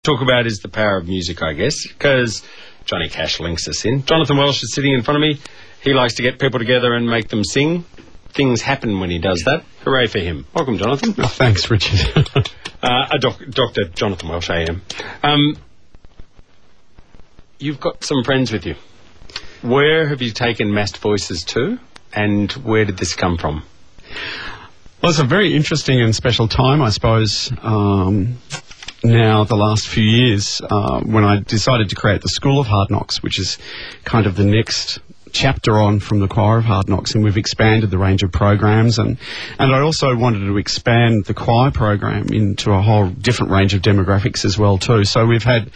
talk about is the power of music, I guess, because Johnny Cash links us in. Jonathan Welsh is sitting in front of me. He likes to get people together and make them sing. Things happen when he does that. Hooray for him. Welcome, Jonathan. Oh, thanks, Richard. Dr. Jonathan Welsh, AM. You've got some friends with you. Where have you taken Massed Voices to, and where did this come from? Well, it's a very interesting and special time, I suppose, now the last few years, when I decided to create the School of Hard Knocks, which is kind of the next chapter on from the Choir of Hard Knocks, and we've expanded the range of programs, and I also wanted to expand the choir program into a whole different range of demographics as well too. So we've had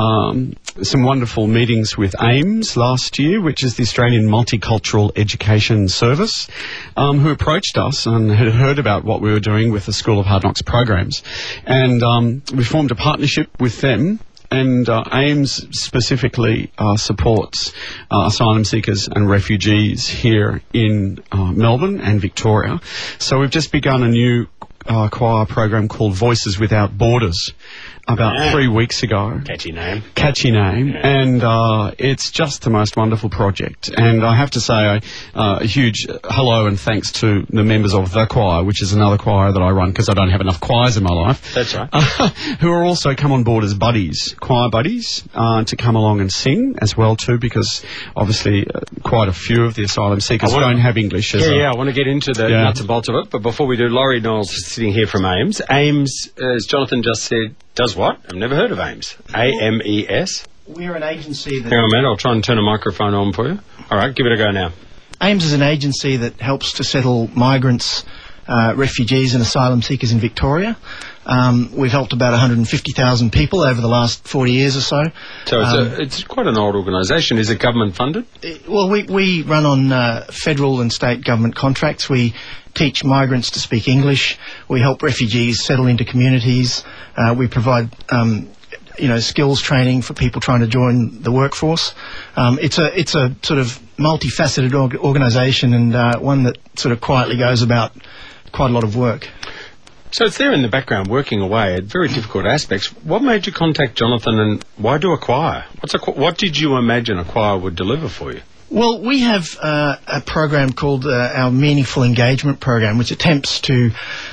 some wonderful meetings with AIMS last year, which is the Australian Multicultural Education Service, who approached us and had heard about what we were doing with the School of Hard Knocks programs, and we formed a partnership with them. And AIMS specifically supports asylum seekers and refugees here in Melbourne and Victoria. So we've just begun a new choir program called Voices Without Borders about 3 weeks ago. Catchy name. Catchy name. Yeah. And it's just the most wonderful project. And I have to say a huge hello and thanks to the members of the choir, which is another choir that I run because I don't have enough choirs in my life. That's right. Who are also come on board as buddies, choir buddies, to come along and sing as well too, because obviously quite a few of the asylum seekers don't have English. I want to get into the nuts and bolts of it, but before we do, Laurie Knowles is sitting here from AIMS. AIMS, as Jonathan just said, does what? I've never heard of AIMS. AMES? We're an agency that... Hang on a minute, I'll try and turn a microphone on for you. All right, give it a go now. AIMS is an agency that helps to settle migrants, refugees and asylum seekers in Victoria. We've helped about 150,000 people over the last 40 years or so. So it's quite an old organisation. Is it government funded? Well, we run on federal and state government contracts. We teach migrants to speak English. We help refugees settle into communities. We provide skills training for people trying to join the workforce. It's a sort of multifaceted organisation, and one that sort of quietly goes about quite a lot of work. So it's there in the background, working away at very difficult aspects. What made you contact Jonathan, and why do a choir? What did you imagine a choir would deliver for you? Well, we have a program called our Meaningful Engagement Program, which attempts to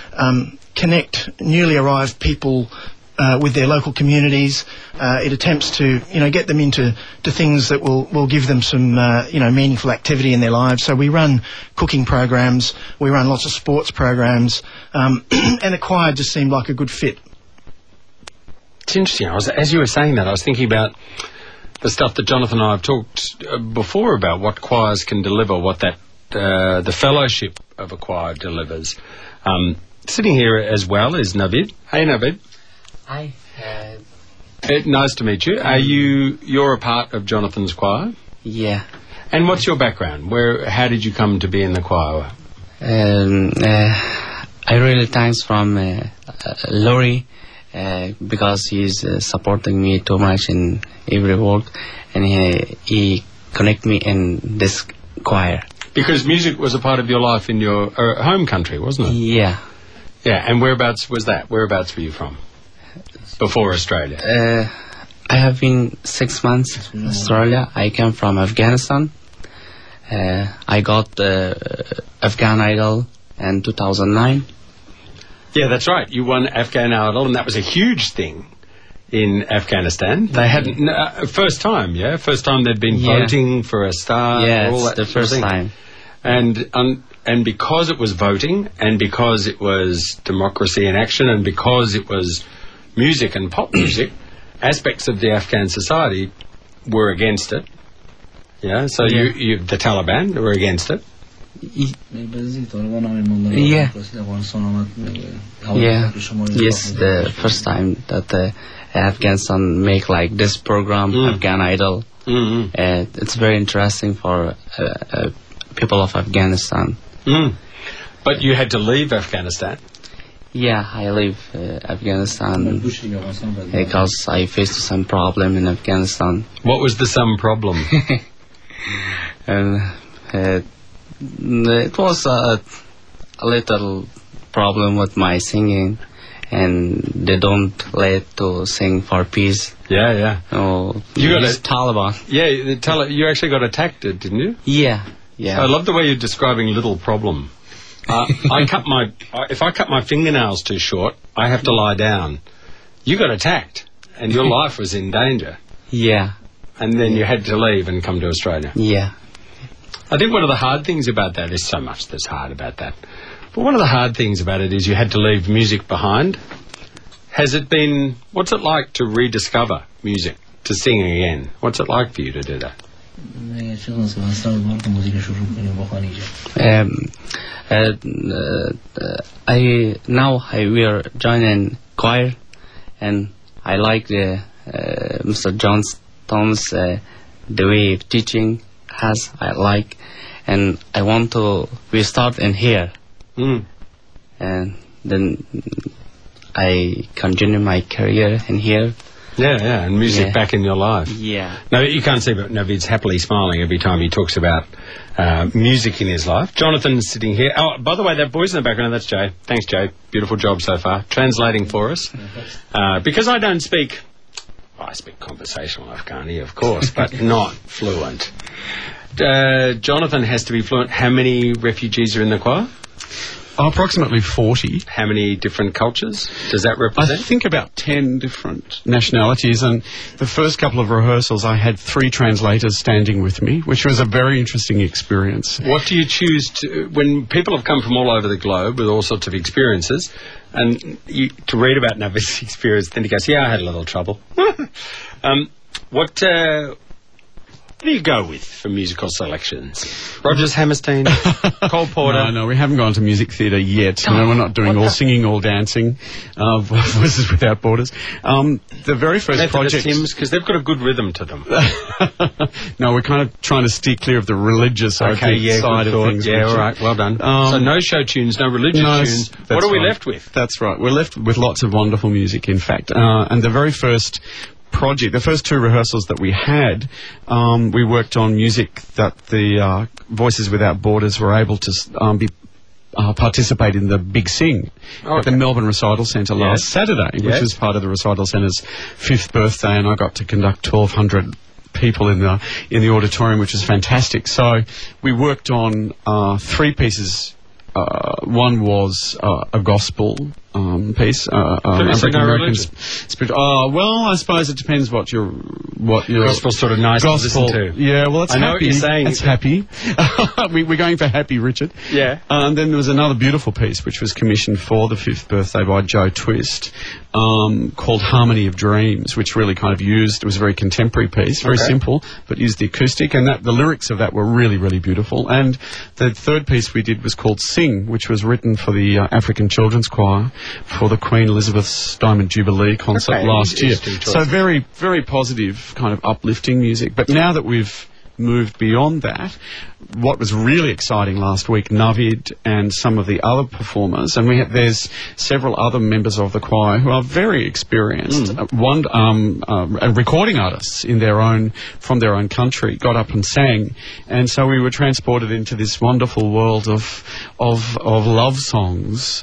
connect newly arrived people with their local communities. It attempts to, get them into things that will give them some, meaningful activity in their lives. So we run cooking programs, we run lots of sports programs, and the choir just seemed like a good fit. It's interesting. As you were saying that, I was thinking about the stuff that Jonathan and I have talked before about what choirs can deliver, what the fellowship of a choir delivers. Sitting here as well is Navid. Hey, Navid. Hi. Nice to meet you. You're a part of Jonathan's choir? Yeah. And what's your background? How did you come to be in the choir? I really thanks from Laurie because he's supporting me too much in every work, and he connect me in this choir. Because music was a part of your life in your home country, wasn't it? Yeah. Yeah, and whereabouts was that? Whereabouts were you from? Before Australia? I have been 6 months in Australia. I came from Afghanistan. I got Afghan Idol in 2009. Yeah, that's right. You won Afghan Idol, and that was a huge thing in Afghanistan. They hadn't... first time, yeah? First time they'd been voting for a star. Yeah, it's the first time. And because it was voting, and because it was democracy in action, and because it was music and pop music, aspects of the Afghan society were against it. Yeah, so you the Taliban were against it. Yeah. Yes, the first time that Afghanistan make like this program, Afghan Idol. Mm-hmm. It's very interesting for people of Afghanistan. But you had to leave Afghanistan. Yeah, I leave Afghanistan because I faced some problem in Afghanistan. What was the some problem? It was a little problem with my singing, and they don't let to sing for peace. Yeah. Oh, You got it's it. Taliban. Yeah, you actually got attacked, didn't you? Yeah. I love the way you're describing little problem. If I cut my fingernails too short, I have to lie down. You got attacked, and your life was in danger. Yeah. And then you had to leave and come to Australia. Yeah. I think one of the hard things about that, there's so much that's hard about that, but one of the hard things about it is you had to leave music behind. What's it like to rediscover music, to sing again? What's it like for you to do that? I will join in choir, and I like the Mr. Johnston's the way of teaching has I like, and I want to we start in here, and then I continue my career in here. Yeah, and music back in your life. Yeah. No, you can't see, but Navid's happily smiling every time he talks about music in his life. Jonathan's sitting here. Oh, by the way, that voice in the background, that's Jay. Thanks, Jay. Beautiful job so far. Translating for us. Because I don't speak... I speak conversational Afghani, of course, but not fluent. Jonathan has to be fluent. How many refugees are in the choir? Approximately 40. How many different cultures does that I represent? think about 10 different nationalities, and the first couple of rehearsals I had 3 translators standing with me, which was a very interesting experience. What do you choose to... When people have come from all over the globe with all sorts of experiences, and to read about Navid's experience, then he goes, yeah, I had a little trouble. What do you go with for musical selections? Rogers Hammerstein, Cole Porter? No, we haven't gone to music theatre yet. No, we're not doing all singing, all dancing, Voices Without Borders. The very first Methodist project... hymns, because they've got a good rhythm to them. No, we're kind of trying to steer clear of the religious side of things. Yeah, all right, well done. So no show tunes, no religious tunes. What are we left with? That's right. We're left with lots of wonderful music, in fact. And the very first project, the first 2 rehearsals that we had, we worked on music that the Voices Without Borders were able to participate in the Big Sing at the Melbourne Recital Centre last Saturday, which was part of the Recital Centre's 5th birthday, and I got to conduct 1,200 people in the auditorium, which was fantastic. So we worked on 3 pieces. One was a gospel piece. African American spirit. Well, I suppose it depends what your gospel's sort of nice to listen to. Yeah, well, it's I happy. know what you're saying. It's happy. We're going for happy, Richard. Yeah. And then there was another beautiful piece which was commissioned for the 5th birthday by Joe Twist, called Harmony of Dreams, which really kind of it was a very contemporary piece, very simple, but used the acoustic, and the lyrics of that were really, really beautiful. And the 3rd piece we did was called Sing, which was written for the African Children's Choir for the Queen Elizabeth's Diamond Jubilee concert last year. So very, very positive, kind of uplifting music. But now that we've moved beyond that, what was really exciting last week, Navid and some of the other performers, and there's several other members of the choir who are very experienced. Recording artists from their own country got up and sang, and so we were transported into this wonderful world of love songs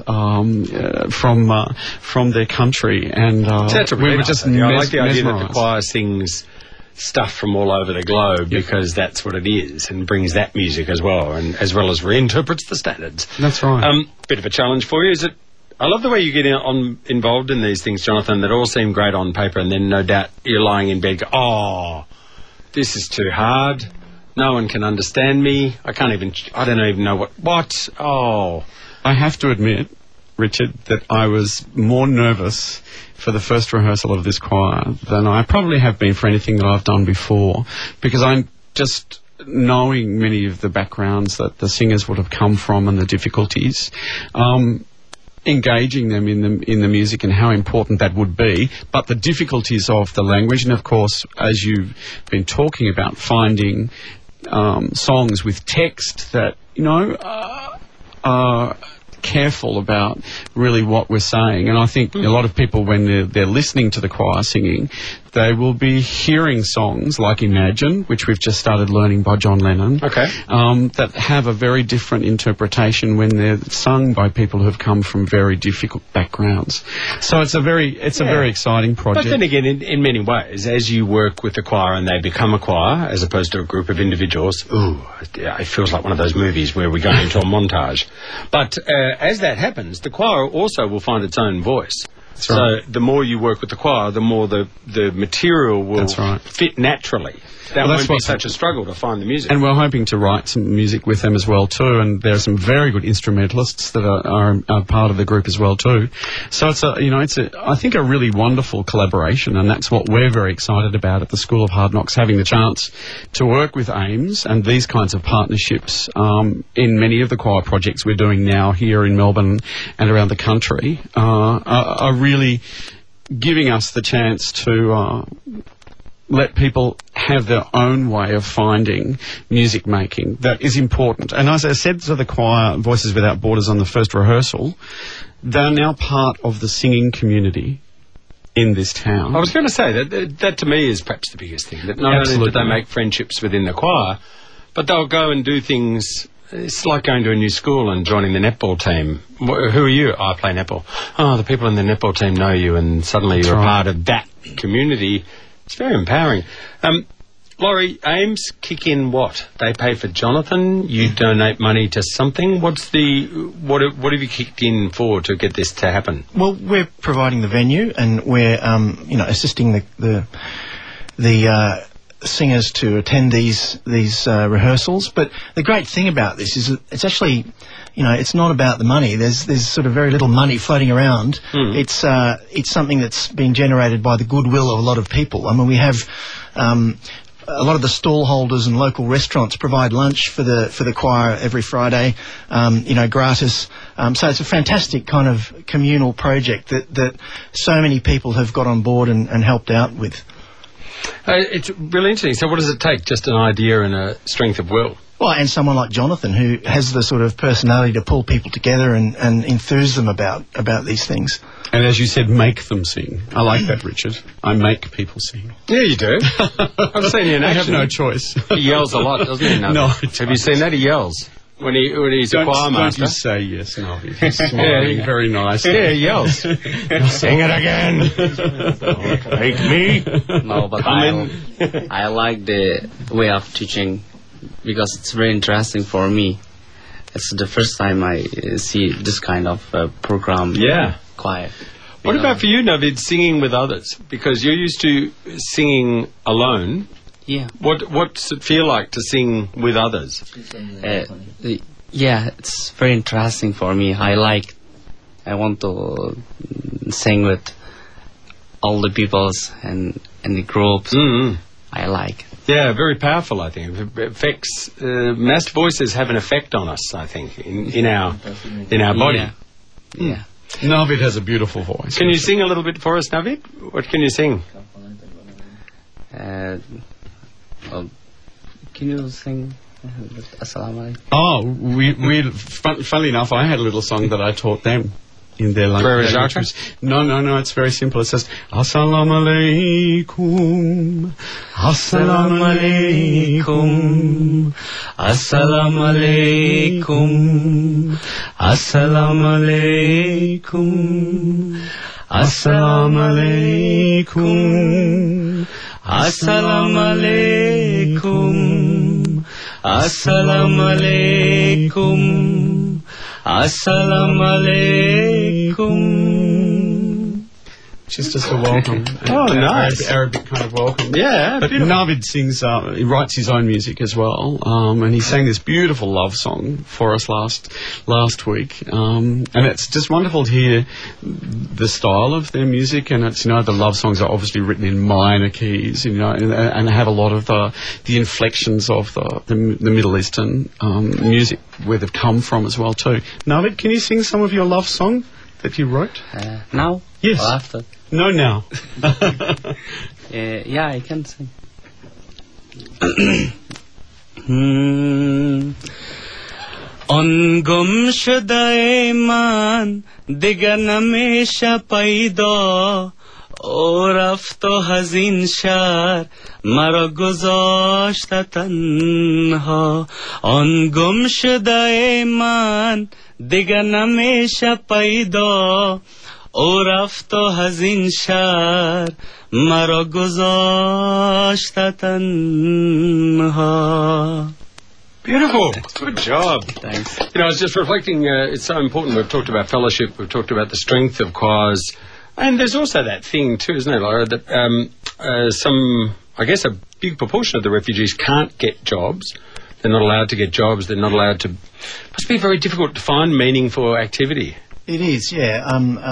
from their country, and we were just I like the idea that the mesmerised. choir sings stuff from all over the globe because that's what it is, and brings that music as well, and as well as reinterprets the standards. That's right. Bit of a challenge for you, is it? I love the way you get involved in these things, Jonathan, that all seem great on paper, and then no doubt you're lying in bed oh, this is too hard. No one can understand me. I don't even know what? Oh. I have to admit, Richard, that I was more nervous for the first rehearsal of this choir than I probably have been for anything that I've done before, because I'm just knowing many of the backgrounds that the singers would have come from and the difficulties, engaging them in the music and how important that would be, but the difficulties of the language, and of course, as you've been talking about, finding songs with text that are careful about really what we're saying. And I think a lot of people, when they're listening to the choir singing, they will be hearing songs like Imagine, which we've just started learning by John Lennon, that have a very different interpretation when they're sung by people who have come from very difficult backgrounds. So it's a very exciting project. But then again, in many ways, as you work with the choir and they become a choir, as opposed to a group of individuals, it feels like one of those movies where we go into a montage. But as that happens, the choir also will find its own voice. That's so right. the more you work with the choir, the more the material will fit naturally. That won't be such a struggle to find the music. And we're hoping to write some music with them as well too, and there are some very good instrumentalists that are part of the group as well too. So it's I think a really wonderful collaboration, and that's what we're very excited about at the School of Hard Knocks, having the chance to work with AIMS and these kinds of partnerships in many of the choir projects we're doing now here in Melbourne and around the country are really giving us the chance to let people have their own way of finding music making. That is important. And as I said to the choir, Voices Without Borders, on the first rehearsal, they're now part of the singing community in this town. I was going to say that to me is perhaps the biggest thing. That not only do they make friendships within the choir, but they'll go and do things. It's like going to a new school and joining the netball team. Who are you? I play netball. Oh, the people in the netball team know you, and suddenly you're a part of that community. It's very empowering. Laurie, AIMS kick in what? They pay for Jonathan, you donate money to something. What have you kicked in for to get this to happen? Well, we're providing the venue, and we're assisting the singers to attend these rehearsals. But the great thing about this is that it's actually, it's not about the money. There's sort of very little money floating around. It's something that's been generated by the goodwill of a lot of people. I mean, we have a lot of the stall holders and local restaurants provide lunch for the choir every Friday, gratis. So it's a fantastic kind of communal project that so many people have got on board and helped out with. It's really interesting. So what does it take? Just an idea and a strength of will? Well, and someone like Jonathan, who has the sort of personality to pull people together and enthuse them about these things. And as you said, make them sing. I like that, Richard. I make people sing. Yeah, you do. I've seen you in action. I have no choice. He yells a lot, doesn't he? No. Have you seen that? He yells. When he's a choir master. Don't you say yes, no. He's smiling very nice. Yeah, he yells. Sing it again. Make me. No, but I like the way of teaching because it's very interesting for me. It's the first time I see this kind of program. Yeah. Choir. What about for you, Navid, singing with others? Because you're used to singing alone. Yeah. What's it feel like to sing with others? Yeah, it's very interesting for me. I want to sing with all the peoples and the groups. Mm-hmm. I like. Yeah, very powerful, I think. It affects, massed voices have an effect on us, I think, in our body. Yeah. Yeah. Navid has a beautiful voice. Can you sing a little bit for us, Navid? What can you sing? Can you sing Assalamu Alaikum? Oh, funnily enough, I had a little song that I taught them in their language. No, it's very simple. It says, Assalamu Alaikum, Assalamu Alaikum, Assalamu Alaikum, Assalamu Alaikum, Assalamu Alaikum, Assalamu Alaikum, Assalamu Alaikum, Assalamu Alaikum. Just a welcome. Nice. Arabic kind of welcome. Yeah, but Navid sings, he writes his own music as well, and he sang this beautiful love song for us last week, and it's just wonderful to hear the style of their music, and it's, the love songs are obviously written in minor keys, and have a lot of the inflections of the Middle Eastern music where they've come from as well too. Navid, can you sing some of your love song that you wrote? Now? Yes. Or after? No, now. Yeah, I can sing. آن گم شده من دیگر نمیشه پیدا او رفت و حزین شهر مرا گذاشت تنها آن گم شده من دیگر نمیشه پیدا او رفت و حزین شهر مرا گذاشت تنها. Beautiful. Good job. Thanks. You know, I was just reflecting, it's so important. We've talked about fellowship, we've talked about the strength of choirs, and there's also that thing too, isn't it, Laura, that I guess a big proportion of the refugees can't get jobs. They're not allowed to get jobs, they're not allowed to... Must be very difficult to find meaningful activity. It is, yeah.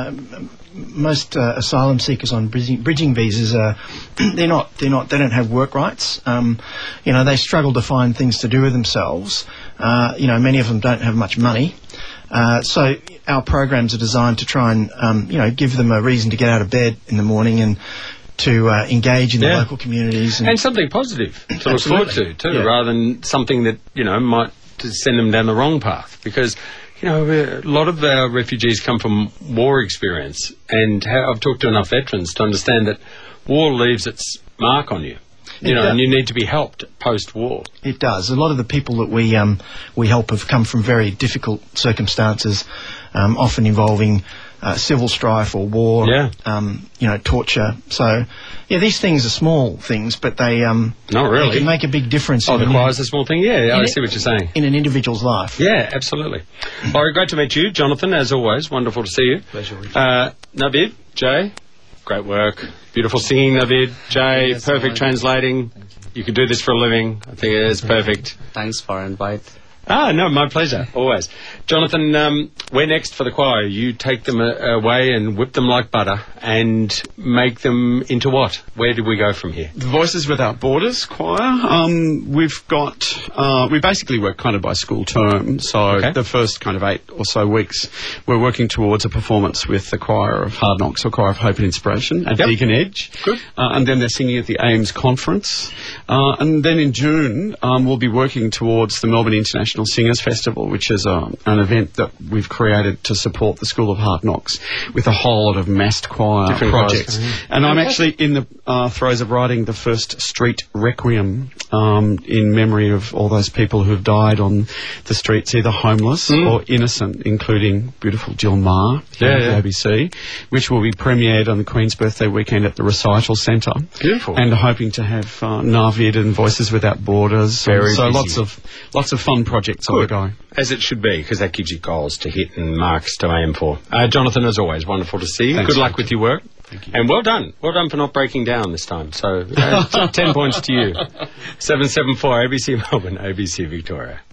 Most asylum seekers on bridging visas they don't have work rights. They struggle to find things to do with themselves. Many of them don't have much money. So our programs are designed to try and give them a reason to get out of bed in the morning and to engage in the local communities and something positive to look forward to too, rather than something that might send them down the wrong path, because a lot of our refugees come from war experience, and I've talked to enough veterans to understand that war leaves its mark on you. And you need to be helped post-war. It does. A lot of the people that we help have come from very difficult circumstances, often involving civil strife or war, torture. So, these things are small things, but they not really. They can make a big difference. Oh, the choir's a small thing. Yeah, I see what you're saying. In an individual's life. Yeah, absolutely. Laurie, great to meet you, Jonathan. As always, wonderful to see you. Pleasure. Navid, Jay, great work. Beautiful singing, Navid. Jay, perfect translating. You can do this for a living. I think it is perfect. Thanks for invite. No, my pleasure, always. Jonathan, where next for the choir? You take them away and whip them like butter and make them into what? Where do we go from here? The Voices Without Borders choir. We basically work kind of by school term, so the first kind of 8 or so weeks we're working towards a performance with the choir of Hard Knocks, or Choir of Hope and Inspiration at Deagon Edge. Good. And then they're singing at the AIMS conference. And then in June we'll be working towards the Melbourne International Singers Festival, which is an event that we've created to support the School of Hard Knocks with a whole lot of massed choir projects. And I'm actually in the throes of writing the first street requiem in memory of all those people who have died on the streets, either homeless or innocent, including beautiful Jill Maher here at the ABC, which will be premiered on the Queen's birthday weekend at the Recital Centre. Beautiful. And hoping to have Navid and Voices Without Borders. Very so busy. lots of fun projects on the go. As it should be, because that gives you goals to hit and marks to aim for. Jonathan, as always, wonderful to see you. Thanks, good luck with your work. Thank you. And well done. Well done for not breaking down this time. So 10 points to you. 774 ABC Melbourne, ABC Victoria.